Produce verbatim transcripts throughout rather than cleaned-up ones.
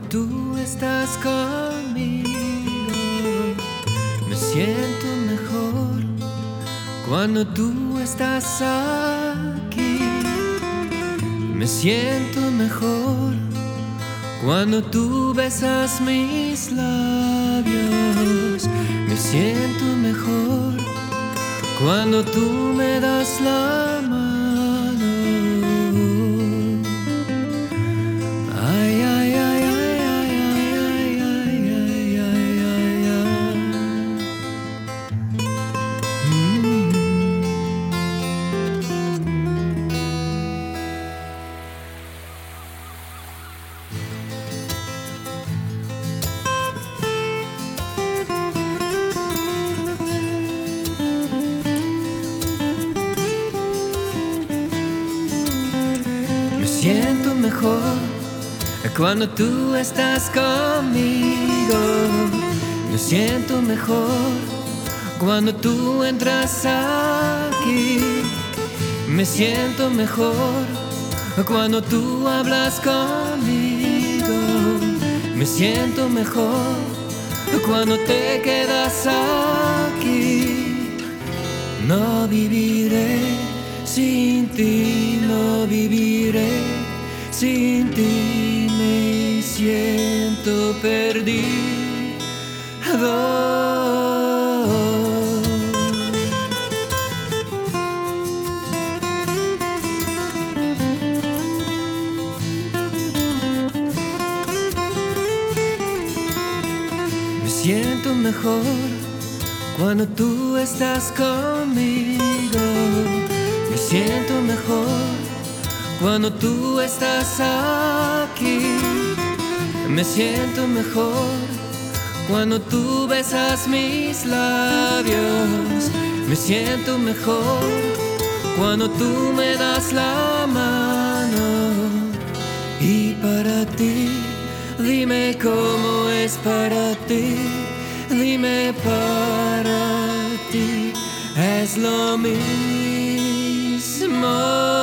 tú estás conmigo, me siento mejor. Cuando tú estás aquí, me siento mejor. Cuando tú besas mis labios, me siento mejor. Cuando tú me das la mano, ay, ay, ay, ay, ay, ay, ay, ay, ay, ay, ay. Mm. Me siento mejor cuando tú estás conmigo. Me siento mejor cuando tú entras aquí. Me siento mejor cuando tú hablas conmigo. Me siento mejor cuando te quedas aquí. No viviré sin ti, no viviré sin ti, me siento perdido. Me siento mejor cuando tú estás conmigo. Me siento mejor cuando tú estás aquí. Me siento mejor cuando tú besas mis labios. Me siento mejor cuando tú me das la mano. Y para ti, dime cómo es para ti. Dime para ti, es lo mismo.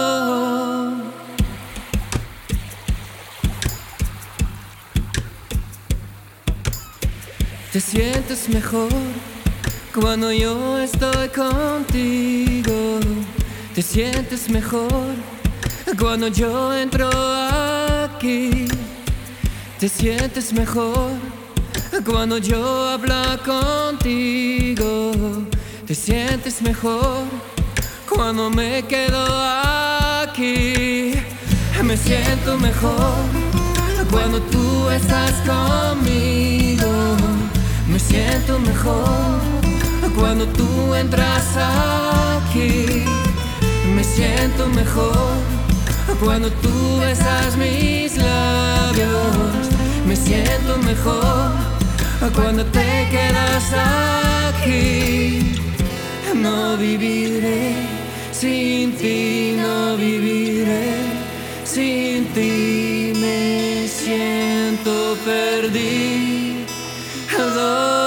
Te sientes mejor cuando yo estoy contigo. Te sientes mejor cuando yo entro aquí. Te sientes mejor cuando yo hablo contigo. Te sientes mejor cuando me quedo aquí. Me siento mejor cuando tú estás conmigo. Me siento mejor cuando tú entras aquí. Me siento mejor cuando tú besas mis labios. Me siento mejor cuando te quedas aquí. No viviré sin ti, no viviré sin ti, me siento perdido.